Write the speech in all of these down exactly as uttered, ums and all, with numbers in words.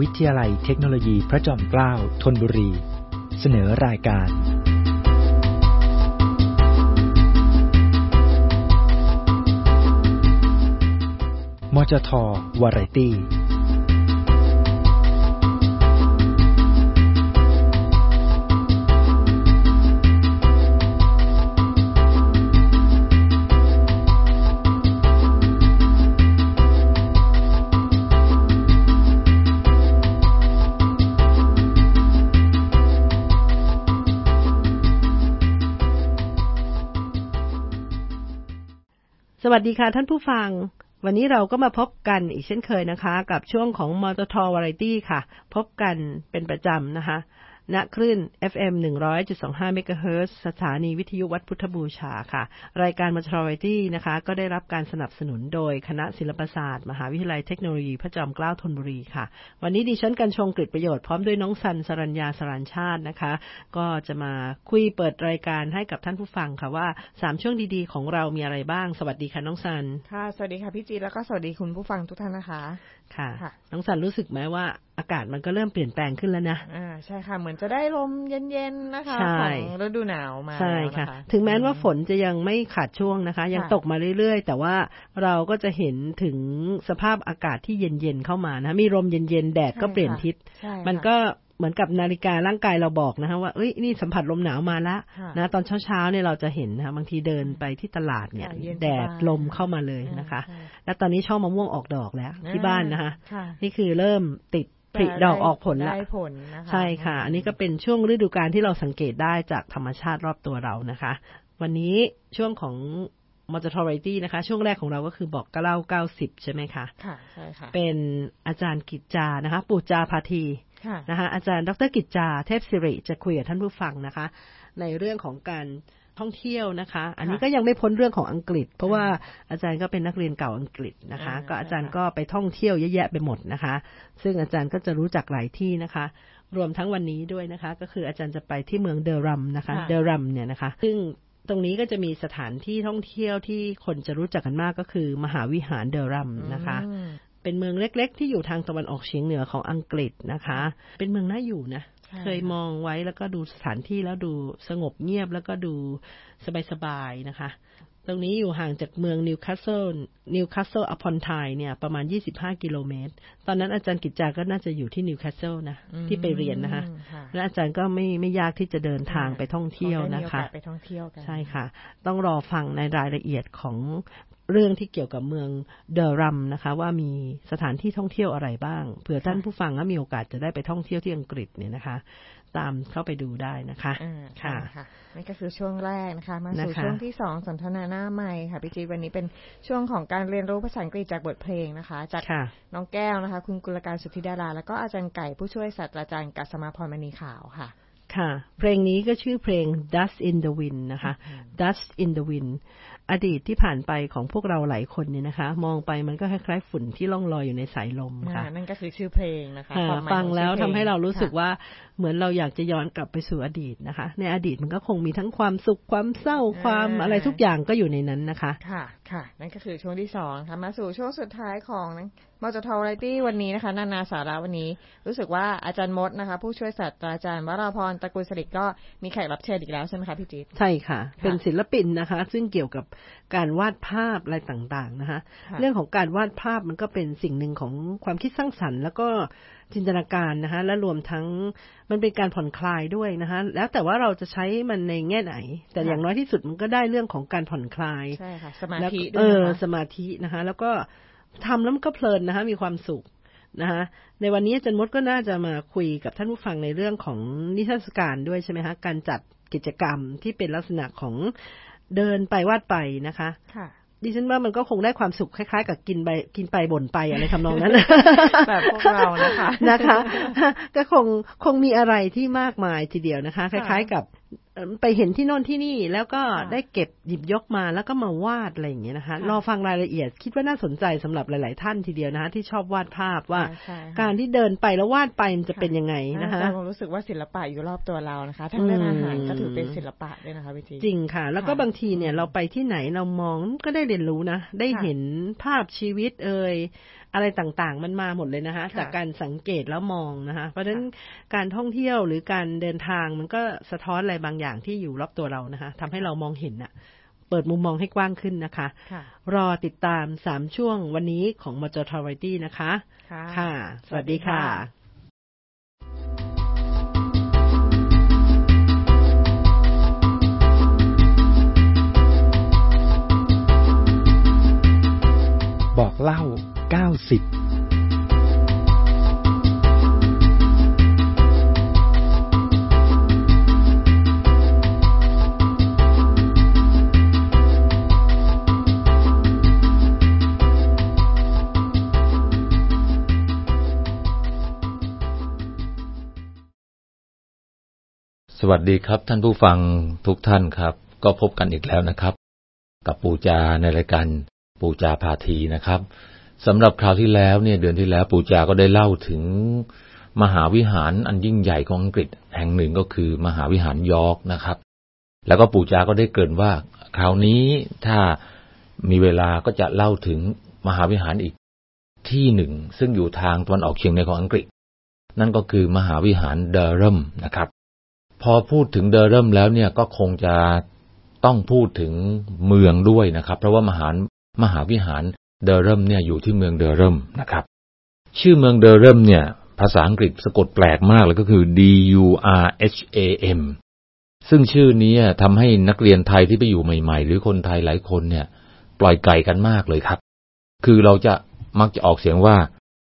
วิทยาลัยเทคโนโลยีพระจอมเกล้าธนบุรีเสนอรายการมจท.วาไรตี้สวัสดีค่ะท่านผู้ฟังวันนี้เราก็มาพบกันอีกเช่นเคยนะคะกับช่วงของมจท.วาไรตี้ค่ะพบกันเป็นประจำนะคะณคลื่น เอฟ เอ็ม หนึ่งร้อยจุดสองห้า เมกะเฮิรตซ์สถานีวิทยุวัดพุทธบูชาค่ะรายการมจท.วาไรตี้นะคะก็ได้รับการสนับสนุนโดยคณะศิลปศาสตร์มหาวิทยาลัยเทคโนโลยีพระจอมเกล้าธนบุรีค่ะวันนี้ดิฉันกัญชงกฤษประโยชน์พร้อมด้วยน้องสันสรัญญาสรานชาตินะคะก็จะมาคุยเปิดรายการให้กับท่านผู้ฟังค่ะว่าสามช่วงดีๆของเรามีอะไรบ้างสวัสดีค่ะน้องสันค่ะสวัสดีค่ะพี่จีแล้วก็สวัสดีคุณผู้ฟังทุกท่านนะคะค่ะน้องสันรู้สึกไหมว่าอากาศมันก็เริ่มเปลี่ยนแปลงขึ้นแล้วนะอ่าใช่ค่ะเหมือนจะได้ลมเย็นๆนะคะของฤดูหนาวมาใช่ค่ะถึงแม้ว่าฝนจะยังไม่ขาดช่วงนะคะยังตกมาเรื่อยๆแต่ว่าเราก็จะเห็นถึงสภาพอากาศที่เย็นๆเข้ามานะมีลมเย็นๆแดดก็เปลี่ยนทิศมันก็เหมือนกับนาฬิการ่างกายเราบอกนะคะว่าเอ้ยนี่สัมผัสลมหนาวมาแล้วนะตอนเช้าๆเนี่ยเราจะเห็นนะคะบางทีเดินไปที่ตลาดเนี่ยแดดลมเข้ามาเลยนะคะแล้วตอนนี้ช่อมะม่วงออกดอกแล้วที่บ้านนะคะนี่คือเริ่มติดผลิดอกออกผลแล้วใช่ค่ะอันนี้ก็เป็นช่วงฤดูกาลที่เราสังเกตได้จากธรรมชาติรอบตัวเรานะคะวันนี้ช่วงของมจท.วาไรตี้นะคะช่วงแรกของเราก็คือบอกเล่าเก้าสิบใช่ไหมคะค่ะใช่ค่ะเป็นอาจารย์กิจจานะคะปู่จาพาธีนะคะอาจารย์ดร.กิจจาเทพศิริจะคุยกับท่านผู้ฟังนะคะในเรื่องของการท่องเที่ยวนะคะอันนี้ก็ยังไม่พ้นเรื่องของอังกฤษเพราะว่าอาจารย์ก็เป็นนักเรียนเก่าอังกฤษนะคะก็อาจารย์ก็ไปท่องเที่ยวเยอะแยะไปหมดนะคะซึ่งอาจารย์ก็จะรู้จักหลายที่นะคะรวมทั้งวันนี้ด้วยนะคะก็คืออาจารย์จะไปที่เมืองเดอรัมนะคะเดอรัมเนี่ยนะคะซึ่งตรงนี้ก็จะมีสถานที่ท่องเที่ยวที่คนจะรู้จักกันมากก็คือมหาวิหารเดอรัมนะคะเป็นเมืองเล็กๆที่อยู่ทางตะวันออกเฉียงเหนือของอังกฤษนะคะเป็นเมืองน่าอยู่นะเคยมองไว้แล้วก็ดูสถานที่แล้วดูสงบเงียบแล้วก็ดูสบายๆนะคะตรงนี้อยู่ห่างจากเมืองนิวคาสเซิลนิวคาสเซิลอพอนไทเนี่ยประมาณยี่สิบห้ากิโลเมตรตอนนั้นอาจารย์กิจจาก็น่าจะอยู่ที่นิวคาสเซิลนะที่ไปเรียนนะคะและอาจารย์ก็ไม่ไม่ยากที่จะเดินทางไปท่องเที่ยวนะคะไปท่องเที่ยวกันใช่ค่ะต้องรอฟังในรายละเอียดของเรื่องที่เกี่ยวกับเมืองเดอรัมนะคะว่ามีสถานที่ท่องเที่ยวอะไรบ้างเผื่อท่านผู้ฟังมีโอกาสจะได้ไปท่องเที่ยวที่อังกฤษเนี่ยนะคะตามเข้าไปดูได้นะคะค่ะนี่ก็คือช่วงแรกนะคะมาสู่ช่วงที่สองสนทนาหน้าใหม่ค่ะพี่จีวันนี้เป็นช่วงของการเรียนรู้ภาษาอังกฤษจากบทเพลงนะคะจากน้องแก้วนะคะคุณกุลการสุทธิดาราแล้วก็อาจารย์ไก่ผู้ช่วยศาสตราจารย์กัสมาพรมณีขาวค่ะค่ะเพลงนี้ก็ชื่อเพลง Dust in the Wind นะคะ Dust in the Wind อดีตที่ผ่านไปของพวกเราหลายคนเนี่ยนะคะมองไปมันก็คล้ายๆฝุ่นที่ล่องลอยอยู่ในสายลมค่ะนั่นก็คือชื่อเพลงนะคะฟังแล้วทำให้เรารู้สึกว่าเหมือนเราอยากจะย้อนกลับไปสู่อดีตนะคะในอดีตมันก็คงมีทั้งความสุขความเศร้าความอะไรทุกอย่างก็อยู่ในนั้นนะคะค่ะค่ะนั่นก็คือช่วงที่สองค่ะมาสู่ช่วงสุดท้ายของมจท.วาไรตี้วันนี้นะคะนานาสาระวันนี้รู้สึกว่าอาจารย์มดนะคะผู้ช่วยศาสตราจารย์วราพรตระกูลสฤษดิ์ก็มีแขกรับเชิญอีกแล้วใช่ไหมคะพี่จิ๊บใช่ค่ะเป็นศิลปินนะคะซึ่งเกี่ยวกับการวาดภาพอะไรต่างๆนะคะเรื่องของการวาดภาพมันก็เป็นสิ่งหนึ่งของความคิดสร้างสรรค์แล้วก็จินตนาการนะคะและรวมทั้งมันเป็นการผ่อนคลายด้วยนะคะแล้วแต่ว่าเราจะใช้มันในแง่ไหนแต่อย่างน้อยที่สุดมันก็ได้เรื่องของการผ่อนคลายใช่ค่ะสมาธิด้วยเออสมาธินะคะแล้วก็ทำแล้วมันก็เพลินนะคะมีความสุขนะคะในวันนี้อาจารย์มดก็น่าจะมาคุยกับท่านผู้ฟังในเรื่องของนิทรรศการด้วยใช่ไหมคะการจัดกิจกรรมที่เป็นลักษณะของเดินไปวาดไปนะคะดิฉันว่ามันก็คงได้ความสุขคล้ายๆกับกินไปกินไปบ่นไปอะไรทำนองนั้นแบบพวกเรานะคะนะคะก็คงคงมีอะไรที่มากมายทีเดียวนะคะคล้ายๆกับไปเห็นที่โน่นที่นี่แล้วก็ได้เก็บหยิบยกมาแล้วก็มาวาดอะไรอย่างเงี้ยนะคะรอฟังรายละเอียดคิดว่าน่าสนใจสำหรับหลายๆท่านทีเดียวนะคะที่ชอบวาดภาพว่าการที่เดินไปแล้ววาดไปมันจะเป็นยังไงนะคะเรารู้สึกว่าศิลปะอยู่รอบตัวเรานะคะทั้งเรื่องอาหารก็ถือเป็นศิลปะด้วยนะคะพี่จีจริงค่ะแล้วก็บางทีเนี่ยเราไปที่ไหนเรามองก็ได้เรียนรู้นะได้เห็นภาพชีวิตเอ่ยอะไรต่างๆมันมาหมดเลยนะคะจากการสังเกตแล้วมองนะคะเพราะฉะนั้นการท่องเที่ยวหรือการเดินทางมันก็สะท้อนอะไรบางอย่างที่อยู่รอบตัวเรานะคะทำให้เรามองเห็นน่ะเปิดมุมมองให้กว้างขึ้นนะคะรอติดตามสามช่วงวันนี้ของมจท Variety นะคะค่ะสวัสดีค่ะบอกเล่าเก้าสิบสวัสดีครับท่านผู้ฟังทุกท่านครับก็พบกันอีกแล้วนะครับกับปู่จาในรายการปู่จาพาทีนะครับสำหรับคราวที่แล้วเนี่ยเดือนที่แล้วปู่จาก็ได้เล่าถึงมหาวิหารอันยิ่งใหญ่ของอังกฤษแห่งหนึ่งก็คือมหาวิหารยอร์กนะครับแล้วก็ปู่จาก็ได้เกริ่นว่าคราวนี้ถ้ามีเวลาก็จะเล่าถึงมหาวิหารอีกที่หนึ่งซึ่งอยู่ทางตะวันออกเฉียงเหนือของอังกฤษนั่นก็คือมหาวิหารเดอร์รัมนะครับพอพูดถึงเดอร์รัมแล้วเนี่ยก็คงจะต้องพูดถึงเมืองด้วยนะครับเพราะว่ามหามหาวิหารเดอร์รัมเนี่ยอยู่ที่เมืองเดอร์รัมนะครับชื่อเมืองเดอร์รัมเนี่ยภาษาอังกฤษสะกดแปลกมากเลยก็คือ D U R H A M ซึ่งชื่อนี้ทำให้นักเรียนไทยที่ไปอยู่ใหม่ๆหรือคนไทยหลายคนเนี่ยปล่อยไก่กันมากเลยครับคือเราจะมักจะออกเสียงว่า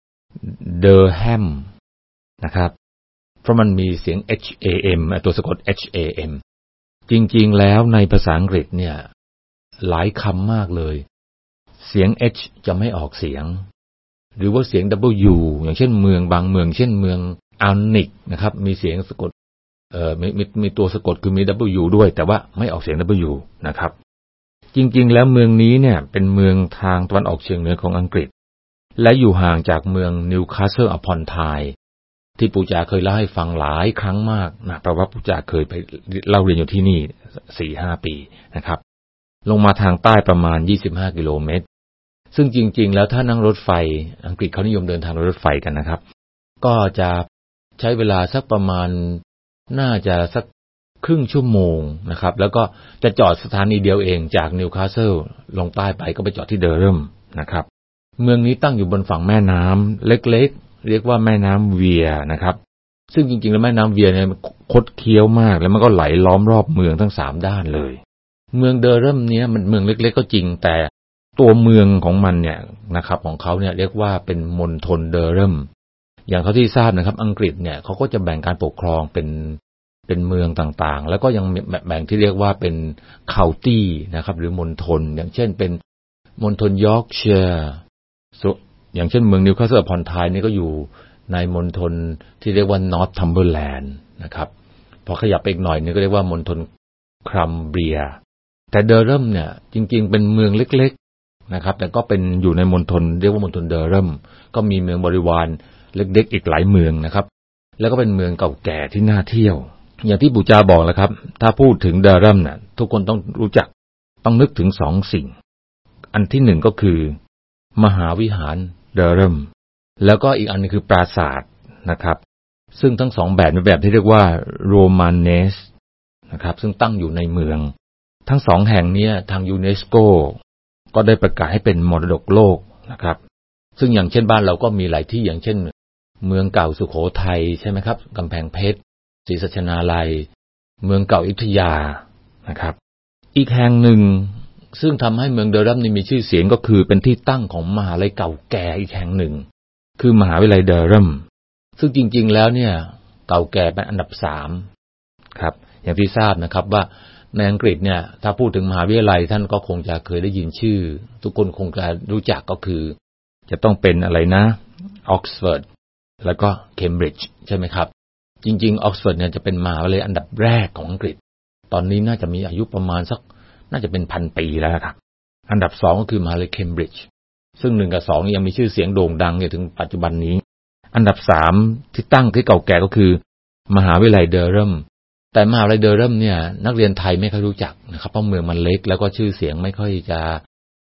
Durham นะครับเพราะมันมีเสียง H A M ตัวสะกด H A M จริงๆแล้วในภาษาอังกฤษเนี่ยหลายคำมากเลยเสียง H จะไม่ออกเสียงหรือว่าเสียง W อย่างเช่นเมืองบางเมืองเช่นเมืองอัลนิกนะครับมีเสียงสะกดเอ่อมีมีมีตัวสะกดคือมี W ด้วยแต่ว่าไม่ออกเสียง W นะครับจริงๆแล้วเมืองนี้เนี่ยเป็นเมืองทางตะวันออกเฉียงเหนือของอังกฤษและอยู่ห่างจากเมืองนิวคาสเซิลอพอนไทน์ที่ปู่จ๋าเคยเล่าให้ฟังหลายครั้งมากนะเพราะว่าปู่จ๋าเคยไปเล่าเรียนอยู่ที่นี่ สี่ห้า ปีนะครับลงมาทางใต้ประมาณยี่สิบห้ากิโลเมตรซึ่งจริงๆแล้วถ้านั่งรถไฟอังกฤษเขานิยมเดินทางรถไฟกันนะครับก็จะใช้เวลาสักประมาณน่าจะสักครึ่งชั่วโมงนะครับแล้วก็จะจอดสถานีเดียวเองจากนิวคาสเซิลลงใต้ไปก็ไปจอดที่เดอร์รัมนะครับเมืองนี้ตั้งอยู่บนฝั่งแม่น้ำเล็กๆเรียกว่าแม่น้ำเวียนะครับซึ่งจริงๆแล้วแม่น้ำเวียเนี่ยคดเคี้ยวมากแล้วมันก็ไหลล้อมรอบเมืองทั้งสามด้านเลยเมืองเดอร์รัมเนี้ยมันเมืองเล็กๆก็จริงแต่ตัวเมืองของมันเนี่ยนะครับของเขาเนี่ยเรียกว่าเป็นมณฑลเดอร์รัมอย่างเท่าที่ทราบนะครับอังกฤษเนี่ยเขาก็จะแบ่งการปกครองเป็นเป็นเมืองต่างๆแล้วก็ยังแบ่งที่เรียกว่าเป็นเคาน์ตี้นะครับหรือมณฑลอย่างเช่นเป็นมณฑลยอร์กเชียร์อย่างเช่นเมืองนิวคาสเซิลอพอนไทน์นี่ก็อยู่ในมณฑลที่เรียกว่านอร์ททัมเบอร์แลนด์นะครับพอขยับไปอีกหน่อยนึงก็เรียกว่ามณฑลครัมเบียแต่เดอร์รัมเนี่ยจริงๆเป็นเมืองเล็กๆนะครับแต่ก็เป็นอยู่ในมณฑลเรียกว่ามณฑลเดอร์รัมก็มีเมืองบริวารเล็กๆอีกหลายเมืองนะครับแล้วก็เป็นเมืองเก่าแก่ที่น่าเที่ยวอย่างที่ปู่จาบอกแล้วครับถ้าพูดถึงเดอร์รัมน่ะทุกคนต้องรู้จักต้องนึกถึงสองสิ่งอันที่หนึ่งก็คือมหาวิหารเดอร์รัมแล้วก็อีกอันนึงคือปราสาทนะครับซึ่งทั้งสองแบบเป็นแบบที่เรียกว่าโรมานเนสนะครับซึ่งตั้งอยู่ในเมืองทั้งสองแห่งนี้ทางยูเนสโกก็ได้ประกาศให้เป็นมรดกโลกนะครับซึ่งอย่างเช่นบ้านเราก็มีหลายที่อย่างเช่นเมืองเก่าสุโขทัยใช่ไหมครับกำแพงเพชรศรีสัชนาลัยเมืองเก่าอยุธยานะครับอีกแห่งหนึ่งซึ่งทำให้เมืองเดอร์รัมนี่มีชื่อเสียงก็คือเป็นที่ตั้งของมหาลัยเก่าแก่อีกแห่งหนึ่งคือมหาวิทยาลัยเดอร์รัมซึ่งจริงๆแล้วเนี่ยเก่าแก่เป็นอันดับสามครับอย่างที่ทราบนะครับว่าในอังกฤษเนี่ยถ้าพูดถึงมหาวิทยาลัยท่านก็คงจะเคยได้ยินชื่อทุกคนคงจะรู้จักก็คือจะต้องเป็นอะไรนะออกซฟอร์ดแล้วก็เคมบริดจ์ใช่ไหมครับจริงๆออกซฟอร์ดเนี่ยจะเป็นมหาวิทยาลัยอันดับแรกของอังกฤษตอนนี้น่าจะมีอายุประมาณสักน่าจะเป็นพันปีแล้วครับอันดับสองก็คือมหาวิทยาลัยเคมบริดจ์ซึ่งหนึ่งกับสองยังมีชื่อเสียงโด่งดังเนี่ยถึงปัจจุบันนี้อันดับสามที่ตั้งที่เก่าแก่ก็คือมหาวิทยาลัยเดอร์รัมแต่มหาวิทยาลัยเดอร์รัมเนี่ยนักเรียนไทยไม่ค่อยรู้จักนะครับเพราะเมืองมันเล็กแล้วก็ชื่อเสียงไม่ค่อยจะ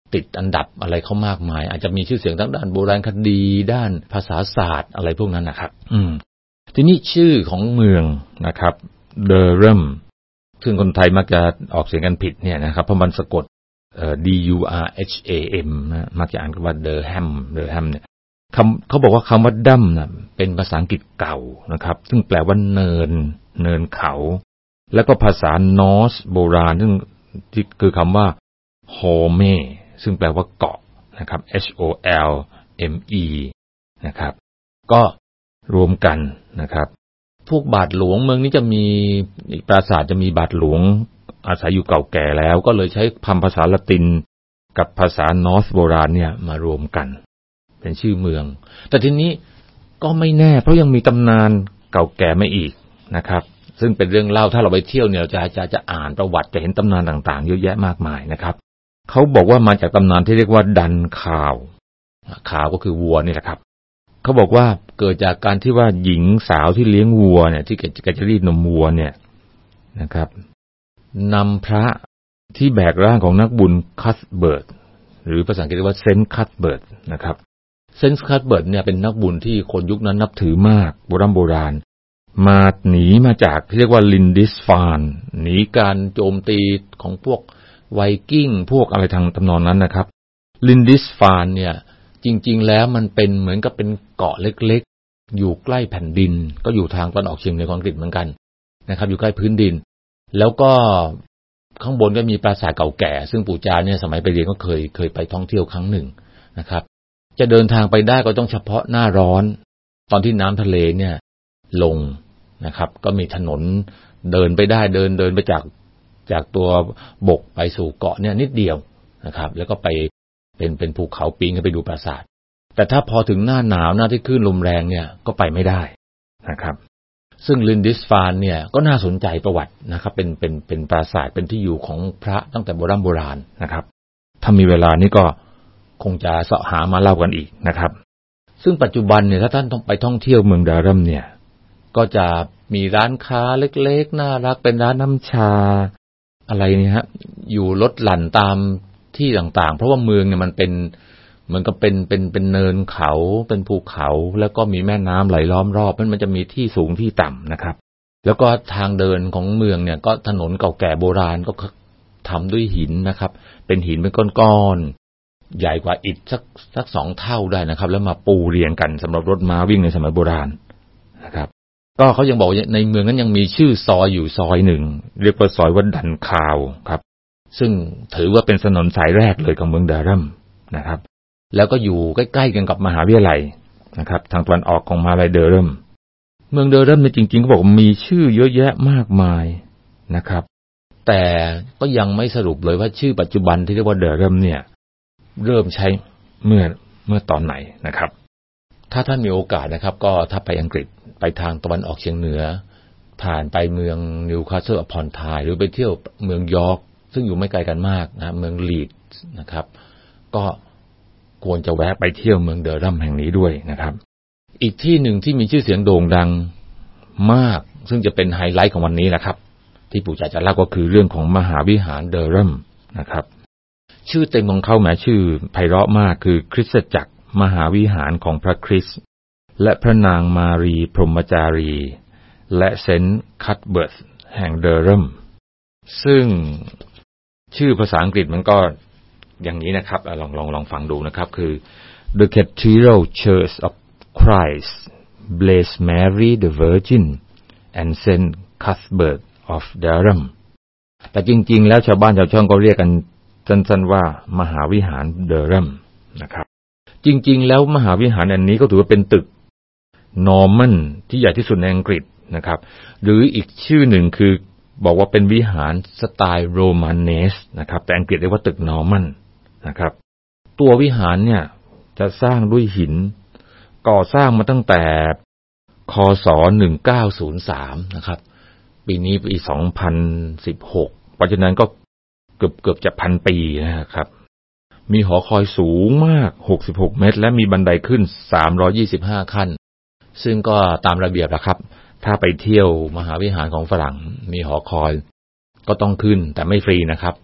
ติดอันดับอะไรเขามากมายอาจจะมีชื่อเสียงด้านโบราณคดีด้านภาษาศาสตร์อะไรพวกนั้นนะครับอืมทีนี้ชื่อของเมืองนะครับเดอรัมซึ่งคนไทยมักจะออกเสียงกันผิดเนี่ยนะครับเพราะมันสะกดเอ่อ D U R H A M นะมักจะอ่านว่าเดอร์แฮมเดอร์แฮมเนี่ยคำเขาบอกว่าคำว่าดัมนะเป็นภาษาอังกฤษเก่านะครับซึ่งแปลว่าเนินเนินเขาแล้วก็ภาษานอร์สโบราณซึ่งที่คือคำว่าโฮเมซึ่งแปลว่าเกาะนะครับ H O L M E นะครับก็รวมกันนะครับพวกบาทหลวงเมืองนี้จะมีปราสาทจะมีบาทหลวงอาศัยอยู่เก่าแก่แล้วก็เลยใช้คำภาษาละตินกับภาษานอร์สโบราณเนี่ยมารวมกันเป็นชื่อเมืองแต่ทีนี้ก็ไม่แน่เพราะยังมีตำนานเก่าแก่มาอีกนะครับซึ่งเป็นเรื่องเล่าถ้าเราไปเที่ยวเนี่ยเราจะจะจะอ่านประวัติจะเห็นตำนานต่างๆเยอะแยะมากมายนะครับเขาบอกว่ามาจากตำนานที่เรียกว่าดันข่าวข่าวก็คือวัวนี่แหละครับเขาบอกว่าเกิดจากการที่ว่าหญิงสาวที่เลี้ยงวัวเนี่ยที่แกจะรีดนมวัวเนี่ยนะครับนำพระที่แบกร่างของนักบุญคัสเบิร์ตหรือภาษาอังกฤษเรียกว่าเซนต์คัสเบิร์ตนะครับเซนต์คัสเบิร์ตเนี่ยเป็นนักบุญที่คนยุคนั้นนับถือมากโบราณโบราณมาหนีมาจากที่เรียกว่าลินดิสฟานหนีการโจมตีของพวกไวกิ้งพวกอะไรทางทำนองนั้นนะครับลินดิสฟานเนี่ยจริงๆแล้วมันเป็นเหมือนกับเป็นเกาะเล็กๆอยู่ใกล้แผ่นดินก็อยู่ทางตะวันออกเฉียงเหนือของอังกฤษเหมือนกันนะครับอยู่ใกล้พื้นดินแล้วก็ข้างบนก็มีปราสาทเก่าแก่ซึ่งปู่จาเนี่ยสมัยไปเรียนก็เคยเคยไปท่องเที่ยวครั้งหนึ่งนะครับจะเดินทางไปได้ก็ต้องเฉพาะหน้าร้อนตอนที่น้ำทะเลเนี่ยลงนะครับก็มีถนนเดินไปได้เดินเดินไปจากจากตัวบกไปสู่เกาะเนี่ยนิดเดียวนะครับแล้วก็ไปเป็นเป็นภูเขาปีนขึ้นไปดูปราสาทแต่ถ้าพอถึงหน้าหนาวหน้าที่คลื่นลมแรงเนี่ยก็ไปไม่ได้นะครับซึ่งลินดิสฟานเนี่ยก็น่าสนใจประวัตินะครับเป็นเป็นเป็นปราสาทเป็นที่อยู่ของพระตั้งแต่โบราณโบราณนะครับถ้ามีเวลานี่ก็คงจะเสาะหามาเล่ากันอีกนะครับซึ่งปัจจุบันเนี่ยถ้าท่านต้องไปท่องเที่ยวเมืองดารัมเนี่ยก็จะมีร้านค้าเล็กๆน่ารักเป็นร้านน้ำชาอะไรเนี่ยฮะอยู่ลดหลั่นตามที่ต่างๆเพราะว่าเมืองเนี่ยมันเป็นเหมือนกับเป็นเป็นเป็นเนินเขาเป็นภูเขาแล้วก็มีแม่น้ำไหลล้อมรอบมันมันจะมีที่สูงที่ต่ำนะครับแล้วก็ทางเดินของเมืองเนี่ยก็ถนนเก่าแก่โบราณก็ทำด้วยหินนะครับเป็นหินเป็นก้อนๆใหญ่กว่าอิฐสักสักสองเท่าได้นะครับแล้วมาปูเรียงกันสำหรับรถม้าวิ่งในสมัยโบราณนะครับก็เขายังบอกในเมืองนั้นยังมีชื่อซอยอยู่ซอยหนึ่งเรียกว่าซอยวัดดันคาวครับซึ่งถือว่าเป็นถนนสายแรกเลยของเมืองดารัมนะครับแล้วก็อยู่ใกล้ๆกันกับมหาวิทยาลัยนะครับทางตะวันออกของมหาวิทยาลัยเดอรัมเมืองเดอรัมเนี่ยจริงๆก็บอกมีชื่อเยอะแยะมากมายนะครับแต่ก็ยังไม่สรุปเลยว่าชื่อปัจจุบันที่เรียกว่าเดอรัมเนี่ยเริ่มใช้เมื่อเมื่อตอนไหนนะครับถ้าท่านมีโอกาสนะครับก็ถ้าไปอังกฤษไปทางตะวันออกเฉียงเหนือผ่านไปเมืองนิวคาสเซิลอพอนไทน์หรือไปเที่ยวเมืองยอร์กซึ่งอยู่ไม่ไกลกันมากนะเมืองลีดส์นะครับก็ควรจะแวะไปเที่ยวเมืองเดอรัมแห่งนี้ด้วยนะครับอีกที่หนึ่งที่มีชื่อเสียงโด่งดังมากซึ่งจะเป็นไฮไลท์ของวันนี้นะครับที่ปู่จ๋าจะเล่าก็คือเรื่องของมหาวิหารเดอรัมนะครับชื่อเต็มของเขาแหมชื่อไพเราะมากคือคริสตจักรมหาวิหารของพระคริสต์และพระนางมารีพรหมจารีและเซนต์คัตเบิร์ตแห่งเดอรัมซึ่งชื่อภาษาอังกฤษมันก็อย่างนี้นะครับลองลองลองฟังดูนะครับคือ The Cathedral Church of Christ Blessed Mary the Virgin and Saint Cuthbert of Durham แต่จริงๆแล้วชาวบ้านชาวช่องก็เรียกกันสั้นๆว่ามหาวิหารเดอรัมนะครับจริงๆแล้วมหาวิหารอันนี้ก็ถือว่าเป็นตึกนอร์มันที่ใหญ่ที่สุดในอังกฤษนะครับหรืออีกชื่อหนึ่งคือบอกว่าเป็นวิหารสไตล์โรมาเนสนะครับแต่อังกฤษเรียกว่าตึกนอร์มันนะครับตัววิหารเนี่ยจะสร้างด้วยหินก่อสร้างมาตั้งแต่คศหนึ่งพันเก้าร้อยสามนะครับปีนี้ปีสองพันสิบหกเพราะฉะนั้นก็เกือบเกือบจะพันปีนะครับมีหอคอยสูงมากหกสิบหกเมตรและมีบันไดขึ้นสามร้อยยี่สิบห้าขั้นซึ่งก็ตามระเบียบละครับถ้าไปเที่ยวมหาวิหารของฝรั่งมีหอคอยก็ต้องขึ้นแต่ไม่ฟรีนะครับ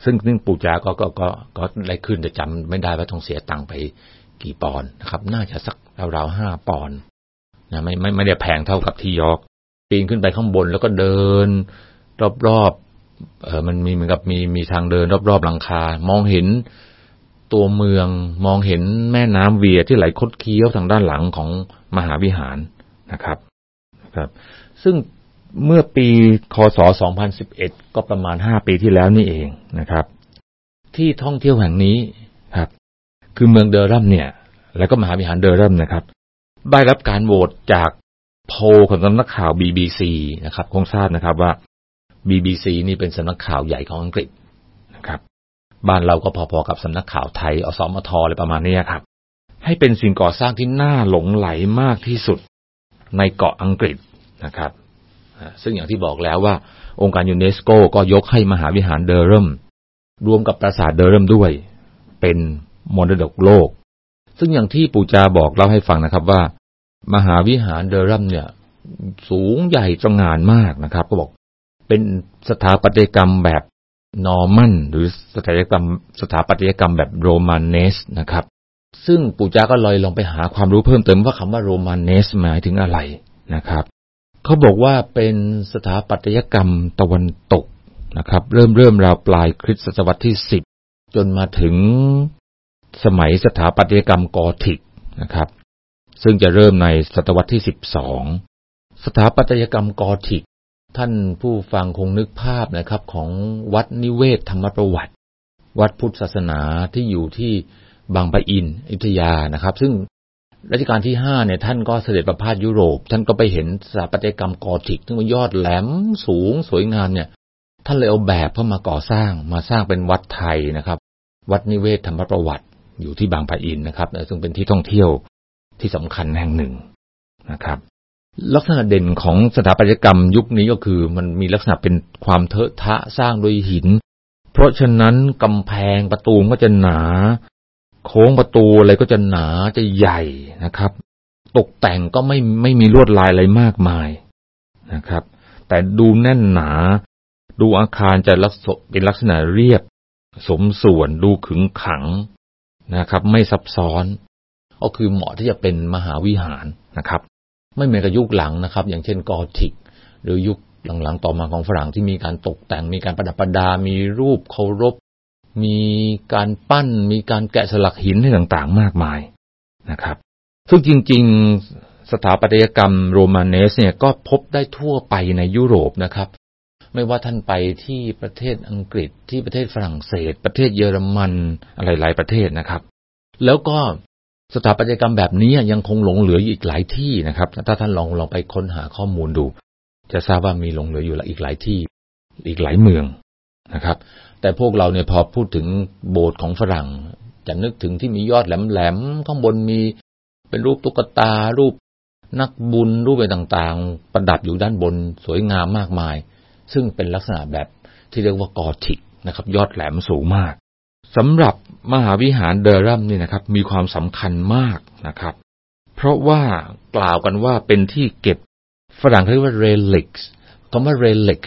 ซึ่งซึ่งปู่จาก็ก็ก็ก็ได้ขึ้นแต่จำไม่ได้ว่าต้องเสียตังค์ไปกี่ปอนด์นะครับน่าจะสักราวๆห้าปอนด์นะไม่ไม่ไม่ได้แพงเท่ากับที่ยอร์กปีนขึ้นไปข้างบนแล้วก็เดินรอบๆเออมันมีเหมือนกับมีมีทางเดินรอบๆหลังคามองเห็นตัวเมืองมองเห็นแม่น้ำเวียที่ไหลคดเคี้ยวทางด้านหลังของมหาวิหารนะครับครับซึ่งเมื่อปีคศสองพันสิบเอ็ดก็ประมาณห้าปีที่แล้วนี่เองนะครับที่ท่องเที่ยวแห่งนี้ครับคือเมืองเดอรัมเนี่ยแล้วก็มหาวิหารเดอรัมนะครับได้รับการโหวตจากโพลของสำนักข่าว บี บี ซี นะครับคงทราบนะครับว่า บี บี ซี นี่เป็นสำนักข่าวใหญ่ของอังกฤษนะครับบ้านเราก็พอๆกับสำนักข่าวไทยอสมทอะไรประมาณนี้ครับให้เป็นสิ่งก่อสร้างที่น่าหลงไหลมากที่สุดในเกาะอังกฤษนะครับซึ่งอย่างที่บอกแล้วว่าองค์การยูเนสโกก็ยกให้มหาวิหารเดอรัมรวมกับปราสาทเดอรัมด้วยเป็นมรดกโลกซึ่งอย่างที่ปู่จาบอกเล่าให้ฟังนะครับว่ามหาวิหารเดอรัมเนี่ยสูงใหญ่ตระหง่านมากนะครับก็บอกเป็นสถาปัตยกรรมแบบนอร์มันหรือสถาปัตยกรรมสถาปัตยกรรมแบบโรมาเนสนะครับซึ่งปู่จาก็เลยลองไปหาความรู้เพิ่มเติมว่าคำว่าโรมาเนสหมายถึงอะไรนะครับเขาบอกว่าเป็นสถาปัตยกรรมตะวันตกนะครับเริ่มเริ่มราวปลายคริสตศตวรรษที่สิบจนมาถึงสมัยสถาปัตยกรรมกอธิกนะครับซึ่งจะเริ่มในศตวรรษที่สิบสองสถาปัตยกรรมกอธิกท่านผู้ฟังคงนึกภาพนะครับของวัดนิเวศธรรมประวัติวัดพุทธศาสนาที่อยู่ที่บางปะอินอยุธยานะครับซึ่งรัชกาลที่ห้าเนี่ยท่านก็เสด็จประพาสยุโรปท่านก็ไปเห็นสถาปัตยกรรมกอธิกซึ่งมันยอดแหลมสูงสวยงามเนี่ยท่านเลยเอาแบบเข้ามาก่อสร้างมาสร้างเป็นวัดไทยนะครับวัดนิเวศธรรมประวัติอยู่ที่บางปะอินนะครับซึ่งเป็นที่ท่องเที่ยวที่สำคัญแห่งหนึ่งนะครับลักษณะเด่นของสถาปัตยกรรมยุคนี้ก็คือมันมีลักษณะเป็นความเถอะทะสร้างโดยหินเพราะฉะนั้นกำแพงประตูก็จะหนาโค้งประตูอะไรก็จะหนาจะใหญ่นะครับตกแต่งก็ไม่ไม่มีลวดลายอะไรมากมายนะครับแต่ดูแน่นหนาดูอาคารจะลักษณะเป็นลักษณะเรียบสมส่วนดูขึงขังนะครับไม่ซับซ้อนก็คือเหมาะที่จะเป็นมหาวิหารนะครับไม่เหมือนกับยุคหลังนะครับอย่างเช่นกอธิกหรือยุคหลังๆต่อมาของฝรั่งที่มีการตกแต่งมีการประดับประดามีรูปเคารพมีการปั้นมีการแกะสลักหินต่างๆมากมายนะครับซึ่งจริงๆสถาปัตยกรรมโรมาเนสเนี่ยก็พบได้ทั่วไปในยุโรปนะครับไม่ว่าท่านไปที่ประเทศอังกฤษที่ประเทศฝรั่งเศสประเทศเยอรมันอะไรหลายประเทศนะครับแล้วก็สถาปัตยกรรมแบบนี้ยังคงหลงเหลืออีกหลายที่นะครับถ้าท่านลองลองไปค้นหาข้อมูลดูจะทราบว่ามีหลงเหลืออยู่อีกหลายที่อีกหลายเมืองนะครับแต่พวกเราเนี่ยพอพูดถึงโบสถ์ของฝรั่งจะนึกถึงที่มียอดแหลมๆข้างบนมีเป็นรูปตุ๊กตารูปนักบุญรูปอะไรต่างๆประดับอยู่ด้านบนสวยงามมากมายซึ่งเป็นลักษณะแบบที่เรียกว่ากอธิกนะครับยอดแหลมสูงมากสำหรับมหาวิหารเดอรัมนี่นะครับมีความสำคัญมากนะครับเพราะว่ากล่าวกันว่าเป็นที่เก็บฝรั่งเรียกว่า relics คำว่า relic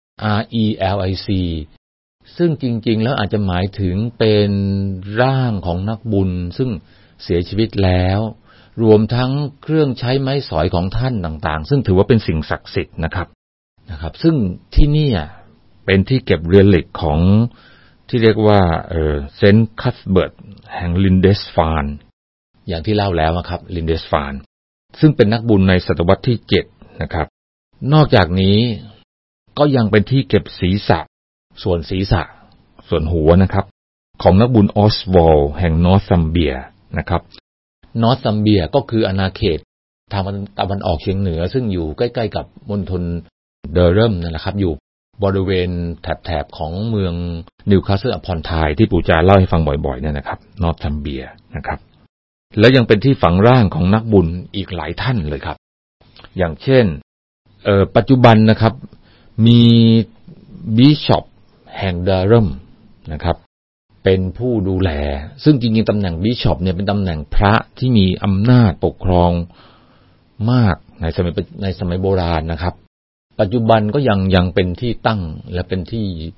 R E L I C ซึ่งจริงๆแล้วอาจจะหมายถึงเป็นร่างของนักบุญซึ่งเสียชีวิตแล้วรวมทั้งเครื่องใช้ไม้สอยของท่านต่างๆซึ่งถือว่าเป็นสิ่งศักดิ์สิทธิ์นะครับนะครับซึ่งที่นี่เป็นที่เก็บ relic ของที่เรียกว่าเอ่อเซนต์คัสเบิร์ตแห่งลินเดสฟานอย่างที่เล่าแล้วนะครับลินเดสฟานซึ่งเป็นนักบุญในศตวรรษที่เจ็ดนะครับนอกจากนี้ก็ยังเป็นที่เก็บศีรษะส่วนศีรษะส่วนหัวนะครับของนักบุญออสวอลแห่งนอร์ทัมเบียนะครับนอร์ทัมเบียก็คืออาณาเขตทางตะวันออกเฉียงเหนือซึ่งอยู่ใกล้ๆกับมณฑลเดอรัมนั่นแหละครับอยู่บริเวณแถบๆของเมืองนิวคาสเซิลอพอนไทน์ที่ปู่จาเล่าให้ฟังบ่อยๆเนี่ยนะครับนอร์ทัมเบียนะครับแล้วยังเป็นที่ฝังร่างของนักบุญอีกหลายท่านเลยครับอย่างเช่นเอ่อปัจจุบันนะครับมีบิชอปแห่งเดอรัมนะครับเป็นผู้ดูแลซึ่งจริงๆตำแหน่งบิชอปเนี่ยเป็นตำแหน่งพระที่มีอำนาจปกครองมากในสมัยในสมัยโบราณนะครับปัจจุบันก็ยังยังเป็นที่ตั้งและเป็นที่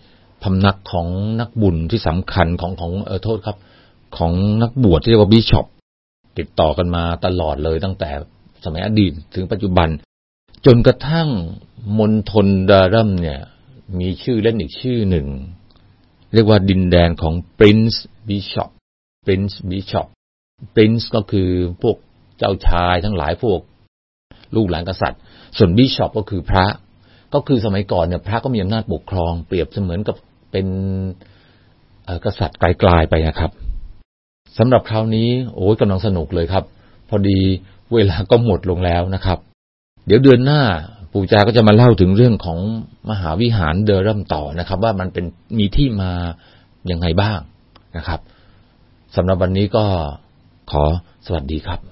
พำนักของนักบุญที่สำคัญของของเออโทษครับของนักบวชที่เรียกว่าบิชอปติดต่อกันมาตลอดเลยตั้งแต่สมัยอดีตถึงปัจจุบันจนกระทั่งมณฑลดารัมเนี่ยมีชื่อเล่นอีกชื่อหนึ่งเรียกว่าดินแดนของ Prince Bishop Prince Bishop Prince ก็คือพวกเจ้าชายทั้งหลายพวกลูกหลานกษัตริย์ส่วน Bishop ก็คือพระก็คือสมัยก่อนเนี่ยพระก็มีอำนาจปกครองเปรียบเสมือนกับเป็นกษัตริย์ไกลๆไปนะครับสำหรับคราวนี้โอ้ยกำลังสนุกเลยครับพอดีเวลาก็หมดลงแล้วนะครับเดี๋ยวเดือนหน้าปู่จาก็จะมาเล่าถึงเรื่องของมหาวิหารเดอรัมต่อนะครับว่ามันเป็นมีที่มายังไงบ้างนะครับสำหรับวันนี้ก็ขอสวัสดีครับ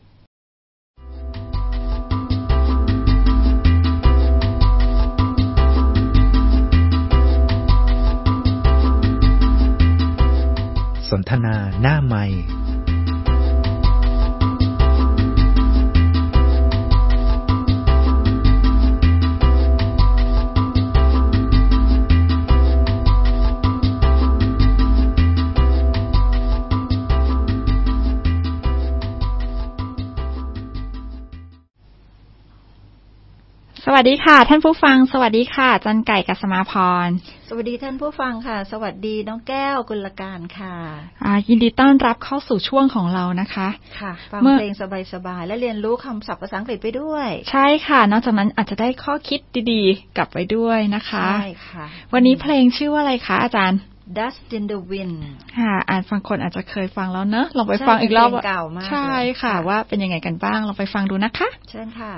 สนทนาหน้าไมค์สวัสดีค่ะท่านผู้ฟังสวัสดีค่ะจันไก่กัสมาพรสวัสดีท่านผู้ฟังค่ะสวัสดีน้องแก้วกุลการค่ะอ่ายินดีต้อนรับเข้าสู่ช่วงของเรานะคะค่ะฟังเพลงสบายๆและเรียนรู้คำศัพท์ภาษาอังกฤษไปด้วยใช่ค่ะนอกจากนั้นอาจจะได้ข้อคิดดีๆกลับไปด้วยนะคะใช่ค่ะวันนี้เพลงชื่อว่าอะไรคะอาจารย์ Dust in the Wind ค่ะอ่านฟังคนอาจจะเคยฟังแล้วเนอะลองไปฟังอีกรอบเก่ามากใช่ค่ะว่าเป็นยังไงกันบ้างลองไปฟังดูนะคะเชิญค่ะ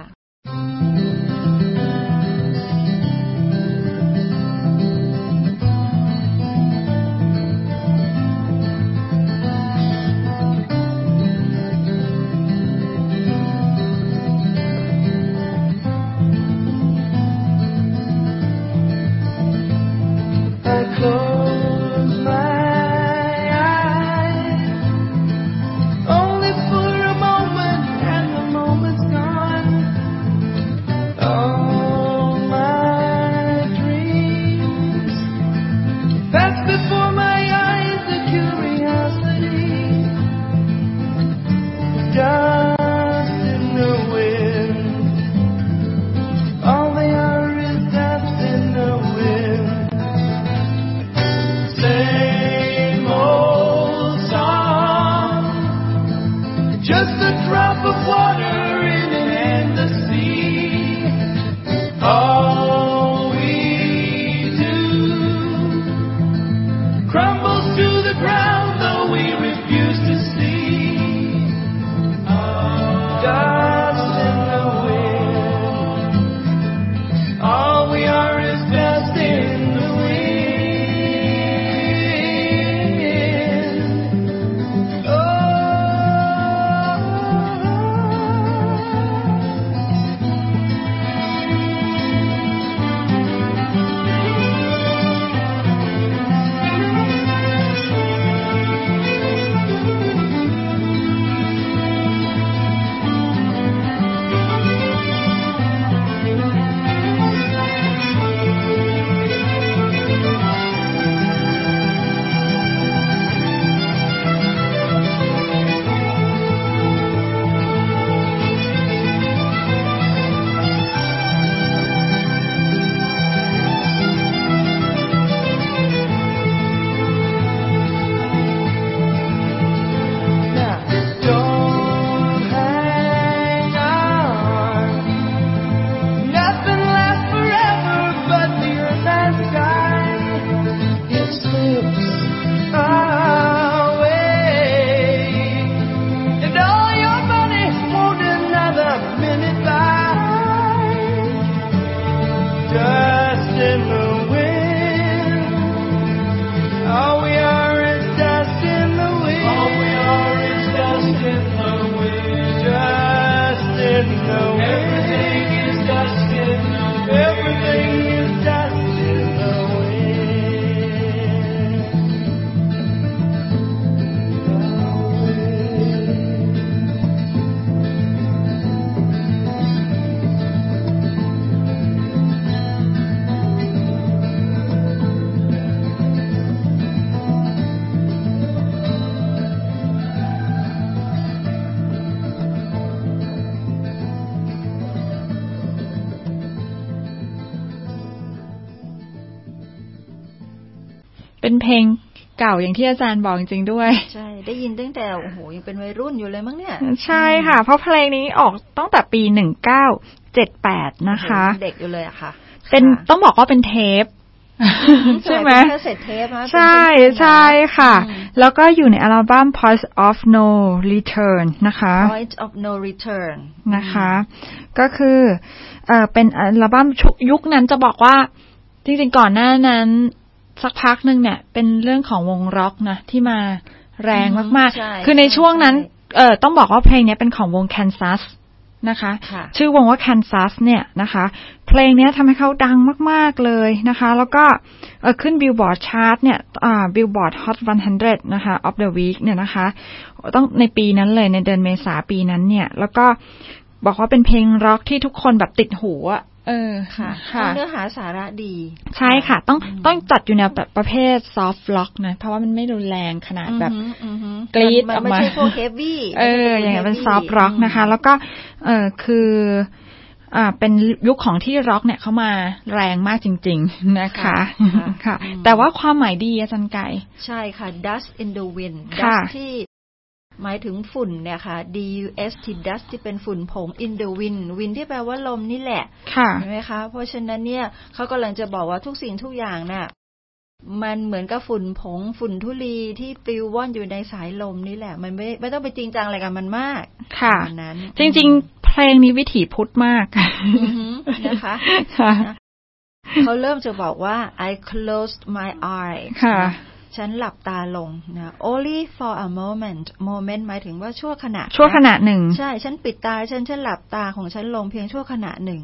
เป็นเพลงเก่าอย่างที่อาจารย์บอกจริงๆด้วยใช่ได้ยินตั้งแต่โอ้โหยังเป็นวัยรุ่นอยู่เลยมั้งเนี่ยใช่ค่ะเพราะเพลงนี้ออกตั้งแต่ปีหนึ่งเก้าเจ็ดแปดนะคะเด็กอยู่เลยอะค่ะเป็นต้องบอกว่าเป็นเทปใช่ไหมแค่เสร็จเทปนะใช่ใช่ค่ะแล้วก็อยู่ในอัลบั้ม Point of No Return นะคะ Point of No Return นะคะก็คือเอ่อเป็นอัลบั้มยุคนั้นจะบอกว่าจริงๆก่อนหน้านั้นสักพักนึงเนี่ยเป็นเรื่องของวงร็อกนะที่มาแรงมากๆคือในช่วงนั้นเอ่อต้องบอกว่าเพลงนี้เป็นของวง Kansasนะคะชื่อวงว่า Kansas เนี่ยนะคะเพลงนี้ทำให้เขาดังมากๆเลยนะคะแล้วก็เอ่อขึ้น Billboard Chart เนี่ยอ่า Billboard Hot หนึ่งร้อยนะคะ of the week เนี่ยนะคะต้องในปีนั้นเลยในเดือนเมษายนปีนั้นเนี่ยแล้วก็บอกว่าเป็นเพลงร็อกที่ทุกคนแบบติดหูอ่ะเออค่ะเนื้อหาสาระดีใช่ค่ะต้องต้องจัดอยู่ในแบบประเภท soft rock นะเพราะว่ามันไม่รุนแรงขนาดแบบกรี๊ดออกมาไม่ใช่พวก heavy เอออย่างเงี้ยเป็น soft rock นะคะแล้วก็เออคืออ่าเป็นยุคของที่ร็อกเนี่ยเขามาแรงมากจริงๆนะคะค่ะแต่ว่าความหมายดีอาจารย์ไก่ใช่ค่ะ dust in the wind dust ที่หมายถึงฝุ่นเนี่ยค่ะ D U S T dust ที่เป็นฝุ่นผง in the wind wind ที่แปลว่าลมนี่แหละใช่ไหมคะเพราะฉะนั้นเนี่ยเขากำลังจะบอกว่าทุกสิ่งทุกอย่างน่ะมันเหมือนกับฝุ่นผงฝุ่นธุลีที่ปลิวว่อนอยู่ในสายลมนี่แหละมันไม่ไม่ต้องไปจริงจังอะไรกับมันมากค่ะจริงๆเพลงนี้วิถีพุทธมากนะคะเขาเริ่มจะบอกว่า I closed my eyes ฉันหลับตาลงนะ only for a moment moment หมายถึงว่าชั่วขณะชั่วขณะหนึ่งใช่ฉันปิดตาฉันฉันหลับตาของฉันลงเพียงชั่วขณะหนึ่ง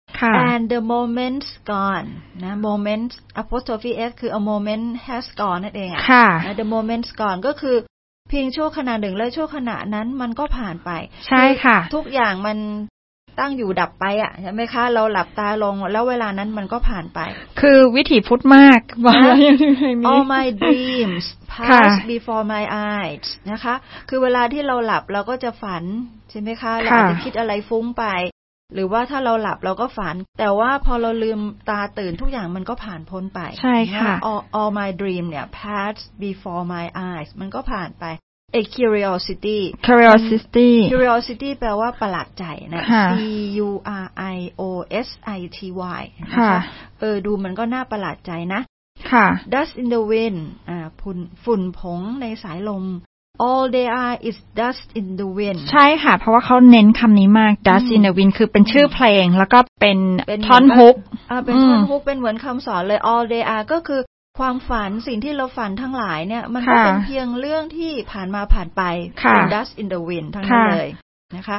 and the moment's gone นะ moment apostrophe s คือ a moment has gone นั่นเองอ่ะ the moment's gone ก็คือเพียงชั่วขณะหนึ่งและชั่วขณะนั้นมันก็ผ่านไปใช่ค่ะทุกอย่างมันตั้งอยู่ดับไปอ่ะใช่ไหมคะเราหลับตาลงแล้วเวลานั้นมันก็ผ่านไปคือวิถีพุทธมากว่าอย่างนี้ All my dreams pass before my eyes นะคะคือเวลาที่เราหลับเราก็จะฝันใช่ไหมคะเราอาจจะคิดอะไรฟุ้งไปหรือว่าถ้าเราหลับเราก็ฝันแต่ว่าพอเราลืมตาตื่นทุกอย่างมันก็ผ่านพ้นไปใช่ค่ะ all, all my dream เนี่ย pass before my eyes มันก็ผ่านไปA curiosity curiosity curiosity แปลว่าประหลาดใจนะ C U R I O S I T Y นะคะเออดูมันก็น่าประหลาดใจนะค่ะ dust in the wind อ่าฝุ่นฝุ่นผงในสายลม all they are is dust in the wind ใช่ค่ะเพราะว่าเขาเน้นคำนี้มาก dust in the wind คือเป็นชื่อเพลงแล้วก็เป็นท่อนฮุกอ่าเป็นท่อนฮุกเป็นเหมือนคำสอนเลย all they are ก็คือความฝันสิ่งที่เราฝันทั้งหลายเนี่ยมันก็เป็นเพียงเรื่องที่ผ่านมาผ่านไปเป็น dust in the wind ทั้งนั้นเลยนะคะ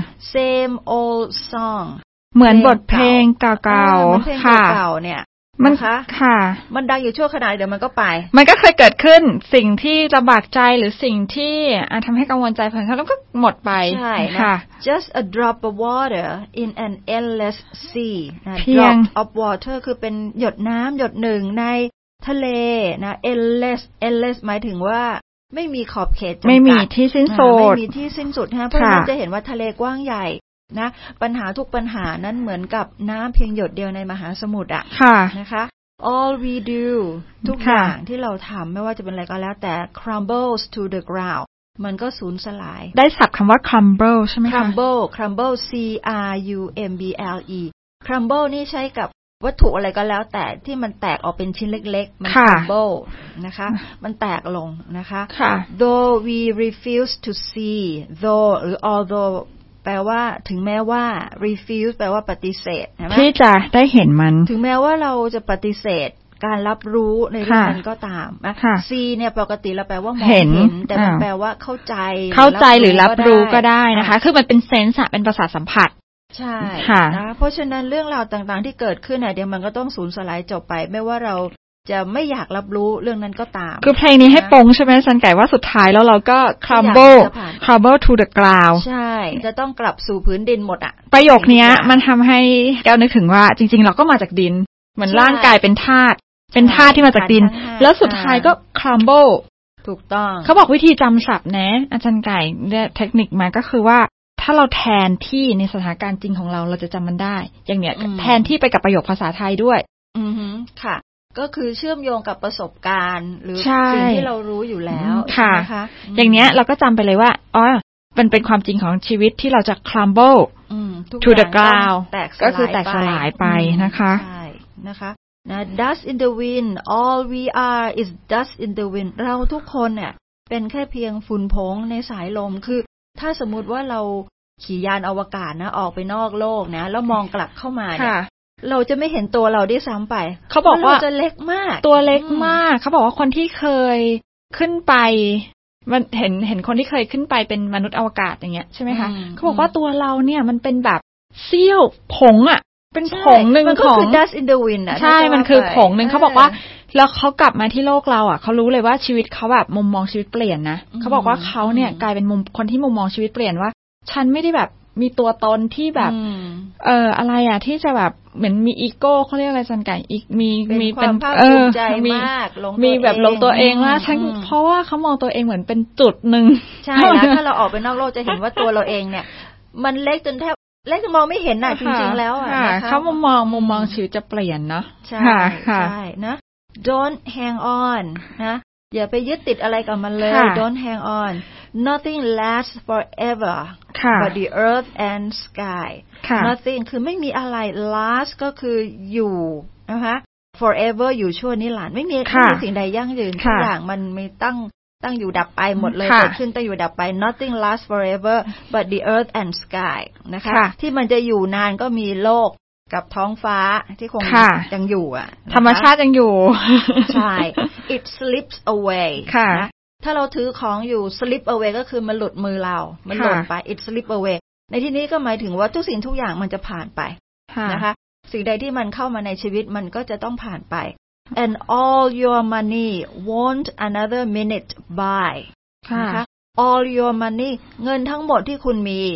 same old song เหมือนบทเพลงเก่าๆค่ะเก่าเนี่ยมันค่ะมันดังอยู่ชั่วขณะเดี๋ยวมันก็ไปมันก็เคยเกิดขึ้นสิ่งที่ลำบากใจหรือสิ่งที่ทำให้กังวลใจผ่านแล้วก็หมดไปใช่ค่ะ just a drop of water in an endless sea เพียง drop of water คือเป็นหยดน้ำหยดหนึ่งในทะเลนะ endless endless หมายถึงว่าไม่มีขอบเขตจำกัดไม่มีที่สิ้นสุดไม่มีที่สิ้นสุดนะเพราะฉะนั้นจะเห็นว่าทะเลกว้างใหญ่นะปัญหาทุกปัญหานั้นเหมือนกับน้ำเพียงหยดเดียวในมหาสมุทรอ่ะนะคะ all we do ทุกอย่างที่เราทำไม่ว่าจะเป็นอะไรก็แล้วแต่ crumbles to the ground มันก็สูญสลายได้ศัพท์คำว่า crumble ใช่ไหมคะ crumble crumble C R U M B L E crumble นี่ใช้กับวัตถุอะไรก็แล้วแต่ที่มันแตกออกเป็นชิ้นเล็กๆมัน crumble นะคะมันแตกลงนะคะ though we refuse to see though หรือ although แปลว่าถึงแม้ว่า refuse แปลว่าปฏิเสธใช่ไหมที่จะได้เห็นมันถึงแม้ว่าเราจะปฏิเสธการรับรู้ในเรื่องนั้นก็ตามนะ see เนี่ยปกติเราแปลว่ามองเห็นแต่มันแปลว่าเข้าใจเข้าใจหรือรับรู้ก็ได้นะคะคือมันเป็นเซนส์เป็นประสาทสัมผัสใช่นะเพราะฉะนั้นเรื่องราวต่างๆที่เกิดขึ้นเนี่ยเดี๋ยวมันก็ต้องสูญสลายจบไปไม่ว่าเราจะไม่อยากรับรู้เรื่องนั้นก็ตามคือเพลงนี้ให้ปงใช่ไหมสันไก่ว่าสุดท้ายแล้วเราก็ crumble crumble to the ground ใช่จะต้องกลับสู่พื้นดินหมดอ่ะประโยคนี้มันทำให้แก้วนึกถึงว่าจริงๆเราก็มาจากดินเหมือนร่างกายเป็นธาตุเป็นธาตุที่มาจากดินแล้วสุดท้ายก็ crumble ถูกต้องเขาบอกวิธีจำศัพท์นะอาจารย์ไก่เนี่ยเทคนิคมาก็คือว่าถ้าเราแทนที่ในสถานการณ์จริงของเราเราจะจำมันได้อย่างเนี้ยแทนที่ไปกับประโยคภาษาไทยด้วยอือฮึค่ะก็คือเชื่อมโยงกับประสบการณ์หรือสิ่งที่เรารู้อยู่แล้วนะคะอย่างเนี้ยเราก็จำไปเลยว่าอ๋อมันเป็นความจริงของชีวิตที่เราจะ crumble to the ground ก็คือแตกสลายไปนะคะใช่นะคะนะ dust in the wind all we are is dust in the wind เราทุกคนเนี่ยเป็นแค่เพียงฝุ่นผงในสายลมคือถ้าสมมุติว่าเราขี่ยานอวกาศนะออกไปนอกโลกนะแล้วมองกลับเข้ามาเนี่ยเราจะไม่เห็นตัวเราได้ซ้ำไปเขาบอกว่าจะเล็กมากตัวเล็กมากเขาบอกว่าคนที่เคยขึ้นไปมันเห็นเห็นคนที่เคยขึ้นไปเป็นมนุษย์อวกาศอย่างเงี้ยใช่ไหมคะเขาบอกว่าตัวเราเนี่ยมันเป็นแบบเสี้ยวผงอ่ะเป็นผงหนึ่งของ dust in the wind อ่ะใช่มันคือผงหนึ่งเขาบอกว่าแล้วเขากลับมาที่โลกเราอ่ะเขารู้เลยว่าชีวิตเขาแบบมุมมองชีวิตเปลี่ยนนะเขาบอกว่าเขาเนี่ยกลายเป็นมุมคนที่มุมมองชีวิตเปลี่ยนว่าฉันไม่ได้แบบมีตัวตนที่แบบเอ่ออะไรอ่ะที่จะแบบเหมือนมีอีโก้เขาเรียกอะไรจันไก่อีกมีมีเป็นเออมีมีแบบลงตัวเองว่าฉันเพราะว่าเขามองตัวเองเหมือนเป็นจุดนึงใช่แล้วถ้าเราออกไปนอกโลกจะเห็นว่าตัวเราเองเนี่ยมันเล็กจนแทบเล็กจนมองไม่เห็นน่ะจริงๆแล้วอ่ะนะคะเขามุมมองมุมมองชีวิตจะเปลี่ยนเนาะใช่ใช่นะ don't hang on นะอย่าไปยึดติดอะไรกับมันเลย don't hang on nothing lasts forever but the earth and sky nothing คือไม่มีอะไร last ก็คืออยู่นะคะ forever อยู่ชั่วนิรันดร์ไม่มีไม่มีสิ่งใดยั่งยืนทุกอย่างมันมีตั้งตั้งอยู่ดับไปหมดเลยเกิดขึ้นตั้งอยู่ดับไป nothing lasts forever but the earth and sky นะคะที่มันจะอยู่นานก็มีโลกกับท้องฟ้าที่คงยังอยู่อ่ะธรรมชาติยังอยู่ใช่ it slips away นะถ้าเราถือของอยู่ slip away ก็คือมันหลุดมือเรามันหล่นไป it slip away ในที่นี้ก็หมายถึงว่าทุกสิ่งทุกอย่างมันจะผ่านไปนะคะสิ่งใดที่มันเข้ามาในชีวิตมันก็จะต้องผ่านไป and all your money won't another minute buy นะคะ all your money เงินทั้งหมดที่คุณมี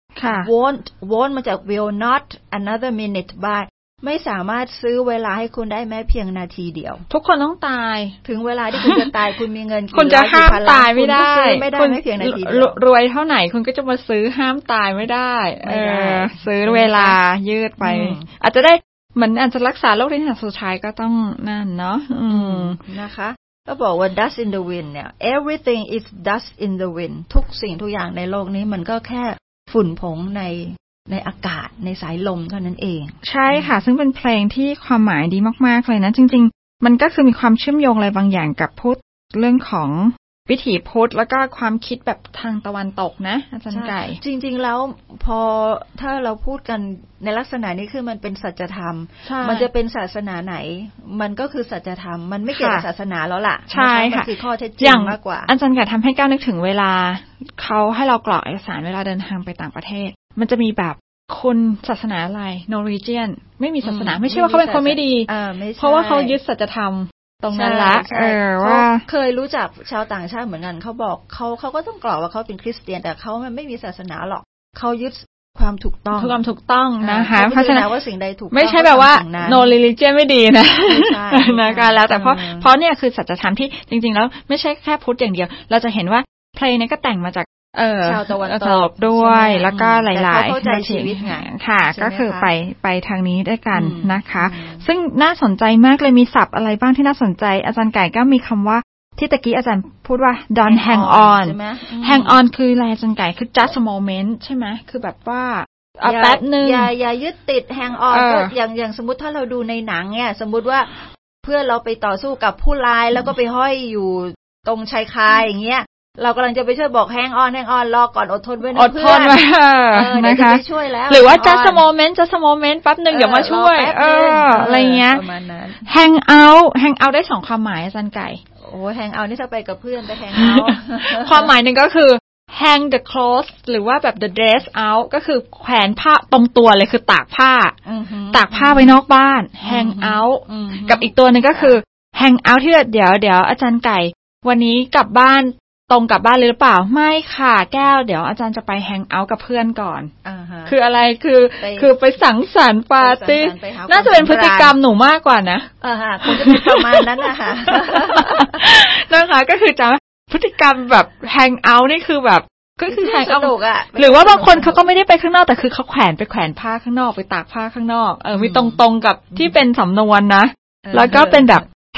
won't won't มาจาก will not another minute buy ไม่สามารถซื้อเวลาให้คุณได้แม้เพียงนาทีเดียวทุกคนต้องตายถึงเวลาที่คุณจะตายคุณมีเงินกี่ร้อยคุณจะห้ามตายไม่ได้ไม่ได้ไม่เพียงนาทีเดียวรวยเท่าไหร่คุณก็จะมาซื้อห้ามตายไม่ได้เออซื้อเวลายืดไปอาจจะได้เหมือนอาจจะรักษาโรคที่หนักสุดท้ายก็ต้องนั่นเนาะอืมนะคะก็บอกว่า dust in the wind เนี่ย everything is dust in the wind ทุกสิ่งทุกอย่างในโลกนี้มันก็แค่ฝุ่นผงในในอากาศในสายลมเท่านั้นเองใช่ค่ะซึ่งเป็นเพลงที่ความหมายดีมากๆเลยนะจริงๆมันก็คือมีความเชื่อมโยงอะไรบางอย่างกับพุทธเรื่องของวิถีพุทธแล้วก็ความคิดแบบทางตะวันตกนะอาจารย์ไก่จริงๆแล้วพอถ้าเราพูดกันในลักษณะนี้คือมันเป็นสัจธรรมมันจะเป็นศาสนาไหนมันก็คือสัจธรรมมันไม่เกี่ยวกับศาสนาแล้วล่ะใช่ค่ะมันคือข้อเท็จจริงมากกว่าอาจารย์ไก่ทำให้ก้าวนึกถึงเวลาเขาให้เรากรอกเอกสารเวลาเดินทางไปต่างประเทศมันจะมีแบบคนศาสนาอะไร Norwegian ไม่มีศาสนาไม่ใช่ว่าเขาเป็นคนไม่ดีเพราะว่าเขายึดสัจธรรมตรงนั้นละเออว่าเคยรู้จักชาวต่างชาติเหมือนกันเขาบอกเขาเขาก็ต้องกล่าวว่าเขาเป็นคริสเตียนแต่เขาไม่มีศาสนาหรอกเขายึดความถูกต้องความถูกต้องนะคะเพราะฉะนั้นว่าสิ่งใดถูกไม่ใช่แบบว่า no religion ไม่ดีนะนะคะแล้วแต่เพราะเพราะเนี่ยคือสัจธรรมที่จริงๆแล้วไม่ใช่แค่พุทธอย่างเดียวเราจะเห็นว่าเพลงนี้ก็แต่งมาจากเออชาวตะวันตกด้วยแล้วก็หลายๆเข้าใจชีวิตไงค่ะก็คือไปไปทางนี้ด้วยกันนะคะซึ่งน่าสนใจมากเลยมีศัพท์อะไรบ้างที่น่าสนใจอาจารย์ไก่ก็มีคำว่าที่ตะกี้อาจารย์พูดว่า don't hang on hang on คืออะไรอาจารย์ไก่คือ just a moment ใช่ไหมคือแบบว่าเอาแป๊บนึงอย่าอย่ายึดติด hang on ก็อย่างอย่างสมมติถ้าเราดูในหนังเนี่ยสมมติว่าเพื่อเราไปต่อสู้กับผู้ร้ายแล้วก็ไปห้อยอยู่ตรงชายคาอย่างเงี้ยเรากำลังจะไปช่วยบอกแฮงออนแฮงออนรอก่อนอดทนไว้นะเพื่อนนะคะช่วยแล้วหรือว่า just a moment just a moment แป๊บนึงเดี๋ยวมาช่วยเอออะไรเงี้ย hang out hang out ได้สองความหมายอาจารย์ไก่โอ้แฮงเอานี่ถ้าไปกับเพื่อนไปแฮงเอาความหมายหนึ่งก็คือ hang the clothes หรือว่าแบบ the dress out ก็คือแขวนผ้าตรงตัวเลยคือตากผ้าตากผ้าไว้นอกบ้าน hang out กับอีกตัวนึงก็คือ hang out ที่เดี๋ยวเดี๋ยวอาจารย์ไก่วันนี้กลับบ้านตรงกลับบ้านเลยหรือเปล่าไม่ค่ะแก้วเดี๋ยวอาจารย์จะไปแฮงเอาท์กับเพื่อนก่อน uh-huh. คืออะไรคือคือไปสังสรรค์ปาร์ตี้น่าจะเป็นพฤติกรรมหนูมากกว่านะอ่าฮะคงจะเป็นประมาณนั้นนะคะนะคะก็คือจะพฤติกรรมแบบแฮงเอาท์นี่คือแบบก็คือแฮงเอาท์อ่ะหรือว่าบางคนเขาก็ไม่ได้ไปข้างนอกแต่คือเขาแขวนไปแขวนผ้าข้างนอกไปตากผ้าข้างนอกเออมีตรงๆกับที่เป็นสำนวนนะแล้วก็เป็นแบบ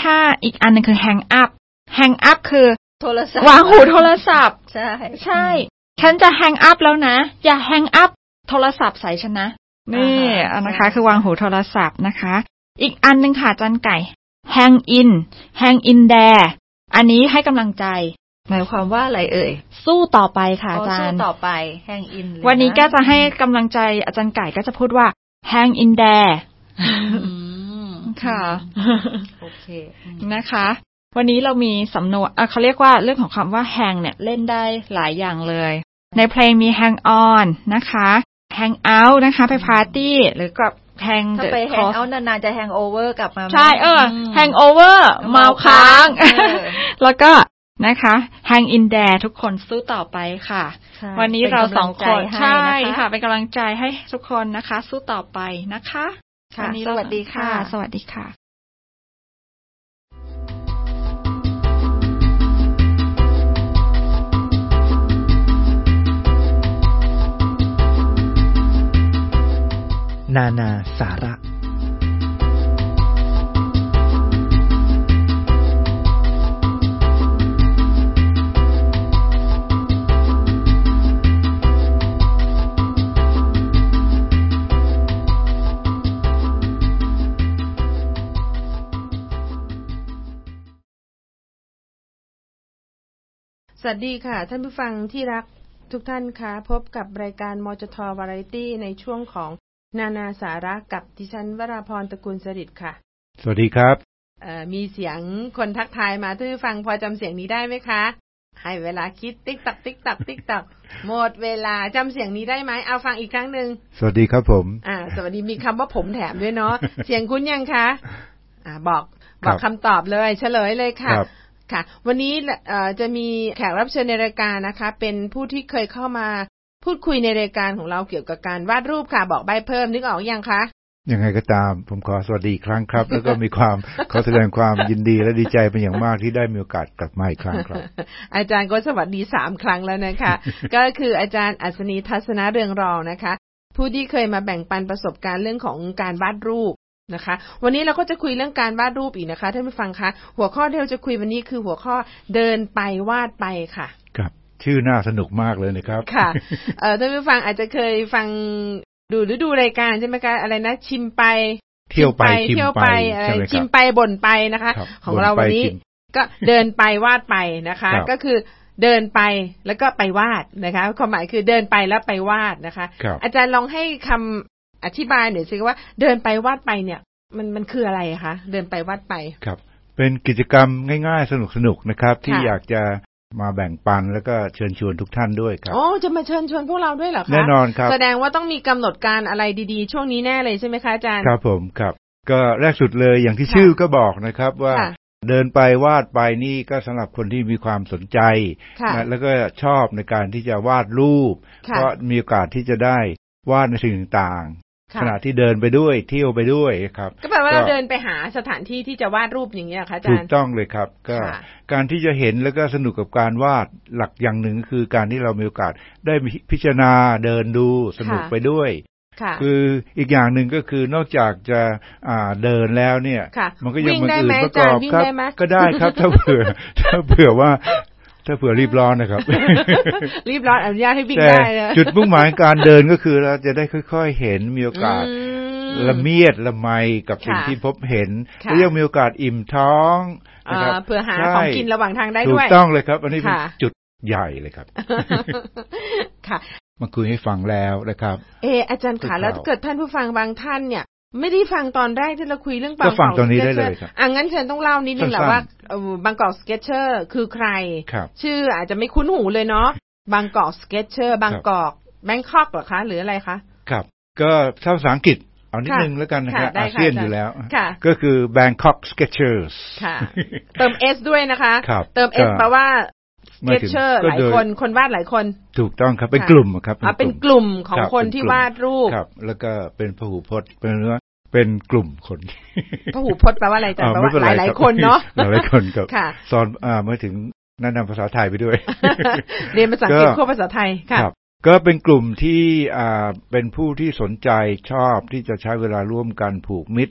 ถ้าอีกอันนึงคือ hang up hang up คือโทรศัพท์วางหูโทรศัพท์ใช่ใช่ฉันจะ hang up แล้วนะอย่า hang up โทรศัพท์ใส่ฉันนะนี่นะคะคือวางหูโทรศัพท์นะคะอีกอันนึงค่ะจันไก่ hang in hang in there อันนี้ให้กำลังใจหมายความว่าอะไรเอ่ยสู้ต่อไปค่ะอาจารย์สู้ต่อไป hang in วันนี้ก็จะให้กำลังใจอาจารย์ไก่ก็จะพูดว่า hang in there ค่ะโอเคนะคะวันนี้เรามีสำนวนเขาเรียกว่าเรื่องของคำว่า hang เนี่ยเล่นได้หลายอย่างเลยในเพลงมี hang on นะคะ hang out นะคะไปปาร์ตี้หรือกับ hang ถ้าไป hang out นานๆจะ hang over กลับมาใช่เออ hang over เมาค้างแล้วก็นะคะ hang in there ทุกคนสู้ต่อไปค่ะวันนี้เราสองคนใช่ค่ะเป็นกำลังใจให้ทุกคนนะคะสู้ต่อไปนะคะวันนี้สวัสดีค่ะสวัสดีค่ะนานาสาระสวัสดีค่ะท่านผู้ฟังที่รักทุกท่านคะพบกับรายการมจท Variety ในช่วงของนานาสาระกับดิฉันวราพรตระกูลสฤษดิ์ค่ะสวัสดีครับมีเสียงคนทักทายมาท่านผู้ฟังพอจำเสียงนี้ได้ไหมคะให้เวลาคิดติ๊กตักติ๊กตักติ๊กตักหมดเวลาจำเสียงนี้ได้ไหมเอาฟังอีกครั้งนึงสวัสดีครับผมอ่าสวัสดีมีคำว่าผมแถมด้วยเนาะ เสียงคุ้นยังคะอ่าบอกบอกคำตอบเลยเฉลยเลยค่ะค่ะวันนี้จะมีแขกรับเชิญในรายการนะคะเป็นผู้ที่เคยเข้ามาพูดคุยในรายการของเราเกี่ยวกับการวาดรูปค่ะบอกใบเพิ่มนึกออกยังคะยังไงก็ตามผมขอสวัสดีอีกครั้งครับ แล้วก็มีความขอแสดงความยินดีและดีใจเป็นอย่างมากที่ได้มีโอกาสกลับมาอีกครั้งครับอาจารย์ก็สวัสดีสามครั้งแล้วนะคะ ก็คืออาจารย์อัศนีทัศนเรืองรองนะคะผู้ที่เคยมาแบ่งปันประสบการณ์เรื่องของการวาดรูปนะคะวันนี้เราก็จะคุยเรื่องการวาดรูปอีกนะคะท่านผู้ฟังคะหัวข้อที่เราจะคุยวันนี้คือหัวข้อเดินไปวาดไปค่ะครับชื่อน่าสนุกมากเลยนะครับค่ะเอ่อท่านผู้ฟังอาจจะเคยฟังดูหรือดูรายการใช่ไหมคะอะไรนะชิมไปเที่ยวไปเที่ยวไปอะไรชิมไปบ่นไปนะคะของเราวันนี้ก็เดินไปวาดไปนะคะก็คือเดินไปแล้วก็ไปวาดนะคะความหมายคือเดินไปแล้วไปวาดนะคะอาจารย์ลองให้คำอธิบายหน่อยสิว่าเดินไปวาดไปเนี่ยมันมันคืออะไรคะเดินไปวาดไปครับเป็นกิจกรรมง่ายๆสนุกๆนะครับที่อยากจะมาแบ่งปันแล้วก็เชิญชวนทุกท่านด้วยครับโอ้จะมาเชิญชวนพวกเราด้วยเหรอคะแน่นอนครับแสดงว่าต้องมีกำหนดการอะไรดีๆช่วงนี้แน่เลยใช่ไหมคะอาจารย์ครับผมครับก็แรกสุดเลยอย่างที่ชื่อก็บอกนะครับว่าเดินไปวาดไปนี่ก็สำหรับคนที่มีความสนใจนะแล้วก็ชอบในการที่จะวาดรูปเพราะมีโอกาสที่จะได้วาดในสิ่งต่างๆขณะที่เดินไปด้วยเที่ยวไปด้วยครับก็แปลว่าเราเดินไปหาสถานที่ที่จะวาดรูปอย่างเงี้ยค่ะอาจารย์ถูกต้องเลยครับก็การที่จะเห็นแล้วก็สนุกกับการวาดหลักอย่างหนึ่งคือการที่เรามีโอกาสได้พิจารณาเดินดูสนุกไปด้วยคืออีกอย่างหนึ่งก็คือนอกจากจะอ่าเดินแล้วเนี่ยมันก็ยังมีอื่นประกอบครับก็ได้ครับถ้าเผื่อถ้าเผื่อว่าถ้าเผื่อรีบร้อนนะครับรีบร้อนอนุญาตให้วิ่งได้นะจุดมุ่งหมายการเดินก็คือเราจะได้ค่อยๆเห็นมีโอกาสละเมียดละไมกับสิ่งที่พบเห็นและยังมีโอกาสอิ่มท้องนะครับเพื่อหาของกินระหว่างทางได้ด้วยถูกต้องเลยครับอันนี้เป็นจุดใหญ่เลยครับค่ะมาคุยให้ฟังแล้วนะครับเอออาจารย์ขาแล้วเกิดท่านผู้ฟังบางท่านเนี่ยไม่ได้ฟังตอนแรกที่เราคุยเรื่องบางกอกก็ฟังตอนนี้ได้เลยครับอ่ะงั้นเชิญต้องเล่านิดนึงแหละว่าบางกอกสเก็ตเชอร์คือใครชื่ออาจจะไม่คุ้นหูเลยเนาะบางกอกสเก็ตเชอร์บางกอกแบงคอกเหรอคะหรืออะไรคะครับก็ถ้าภาษาอังกฤษเอานิดนึงแล้วกันนะครับอาเซียนอยู่แล้วก็คือ Bangkok Sketchers ค่ะเติม S ด้วยนะคะเติม S แปลว่าสเก็ตเชอร์หลายคนคนวาดหลายคนถูกต้องครับเป็นกลุ่มครับอ่าเป็นกลุ่มของคนที่วาดรูปครับแล้วก็เป็นพหูพจน์เป็นเนื้อเป็นกลุ่มคนพหูพจน์แปลว่าอะไรจ๊ะแปลว่าหลายหลายคนเนาะหลายหลายคนครับสอนอ่ามาถึงแนะนำภาษาไทยไปด้วยเรียนภาษาอังกฤษควบภาษาไทยค่ะก็เป็นกลุ่มที่อ่าเป็นผู้ที่สนใจชอบที่จะใช้เวลาร่วมกันผูกมิตร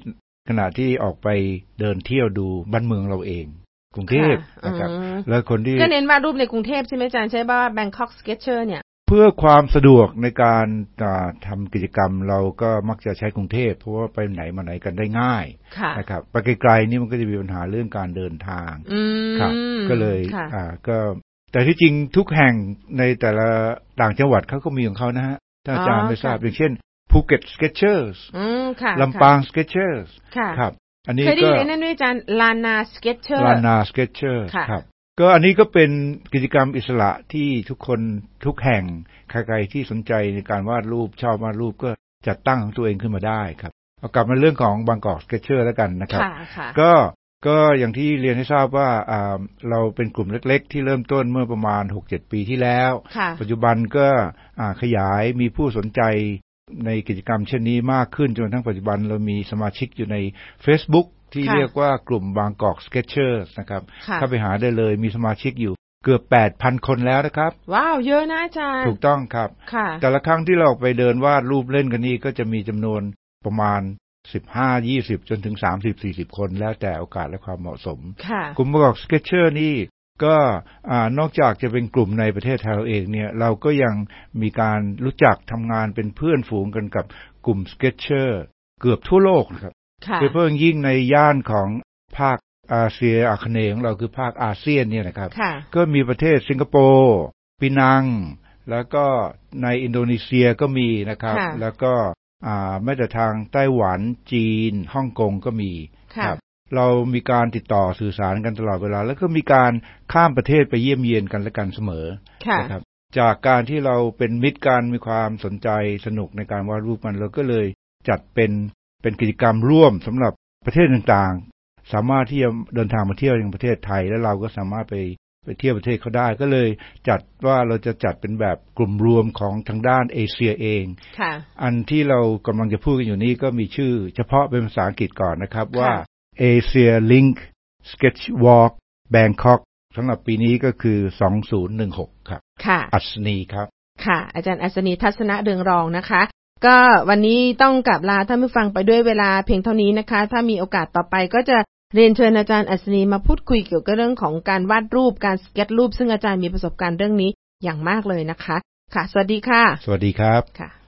ขณะที่ออกไปเดินเที่ยวดูบ้านเมืองเราเองกรุงเทพนะครับแล้วคนที่ก็เน้นวาดรูปในกรุงเทพใช่ไหมอาจารย์ใช่ป่ะ Bangkok Sketcher เนี่ยเพื่อความสะดวกในการทำกิจกรรมเราก็มักจะใช้กรุงเทพเพราะว่าไปไหนมาไหนกันได้ง่ายนะครับไปไกลๆนี่มันก็จะมีปัญหาเรื่องการเดินทางครับก็เลยอ่าก็แต่ที่จริงทุกแห่งในแต่ละต่างจังหวัดเขาก็มีของเขานะฮะถ้าอาจารย์ไม่ทราบอย่างเช่นภูเก็ต Sketchers ลำปาง Sketchers ครับอันนี้ก็เคยได้ยินนั่นด้วยอาจารย์ลานา Sketcher ลานา Sketcher ครับก็อันนี้ก็เป็นกิจกรรมอิสระที่ทุกคนทุกแห่งใครๆที่สนใจในการวาดรูปชอบวาดรูปก็จัดตั้งของตัวเองขึ้นมาได้ครับเอากลับมาเรื่องของบางกอก Sketcher แล้วกันนะครับก็ก็อย่างที่เรียนให้ทราบว่าเราเป็นกลุ่มเล็กๆที่เริ่มต้นเมื่อประมาณ หกเจ็ด ปีที่แล้วปัจจุบันก็ขยายมีผู้สนใจในกิจกรรมเช่นนี้มากขึ้นจนทั้งปัจจุบันเรามีสมาชิกอยู่ใน Facebook ที่เรียกว่ากลุ่มบางกอก Sketchers นะครับเข้าไปหาได้เลยมีสมาชิกอยู่เกือบ แปดพัน คนแล้วนะครับว้าวเยอะนะอาจารย์ถูกต้องครับแต่ละครั้งที่เราไปเดินวาดรูปเล่นกันนี่ก็จะมีจำนวนประมาณสิบห้า ยี่สิบจนถึงสามสิบ สี่สิบคนแล้วแต่โอกาสและความเหมาะสมกลุ่มบางกอก Sketcher นี่ก็นอกจากจะเป็นกลุ่มในประเทศไทยเราเองเนี่ยเราก็ยังมีการรู้จักทำงานเป็นเพื่อนฝูงกันกับกลุ่ม Sketcher เกือบทั่วโลกนะครับโดยเฉพาะยิ่งในย่านของภาคอาเซียอาคเนย์ของเราคือภาคอาเซียนเนี่ยนะครับก็มีประเทศสิงคโปร์ปีนังแล้วก็ในอินโดนีเซียก็มีนะครับแล้วก็แม้แต่ทางไต้หวันจีนฮ่องกงก็มีครับเรามีการติดต่อสื่อสารกันตลอดเวลาแล้วก็มีการข้ามประเทศไปเยี่ยมเยียนกันและกันเสมอนะครับจากการที่เราเป็นมิตรกันมีความสนใจสนุกในการวาดรูปกันเราก็เลยจัดเป็นเป็นกิจกรรมร่วมสำหรับประเทศต่างๆสามารถที่จะเดินทางมาเที่ยวยังประเทศไทยและเราก็สามารถไปไปเที่ยวประเทศเขาได้ก็เลยจัดว่าเราจะจัดเป็นแบบกลุ่มรวมของทางด้านเอเชียเองอันที่เรากำลังจะพูดกันอยู่นี้ก็มีชื่อเฉพาะเป็นภาษาอังกฤษก่อนนะครับว่าAsia Link Sketch Walk Bangkok สำหรับปีนี้ก็คือสองพันสิบหกครับค่ะอัศนีครับค่ะอาจารย์อัศนีทัศนะเรืองรองนะคะก็วันนี้ต้องกลับลาท่านผู้ฟังไปด้วยเวลาเพียงเท่านี้นะคะถ้ามีโอกาสต่อไปก็จะเรียนเชิญอาจารย์อัศนีมาพูดคุยเกี่ยวกับเรื่องของการวาดรูปการสเก็ตรูปซึ่งอาจารย์มีประสบการณ์เรื่องนี้อย่างมากเลยนะคะค่ะสวัสดีค่ะสวัสดีครับค่ะ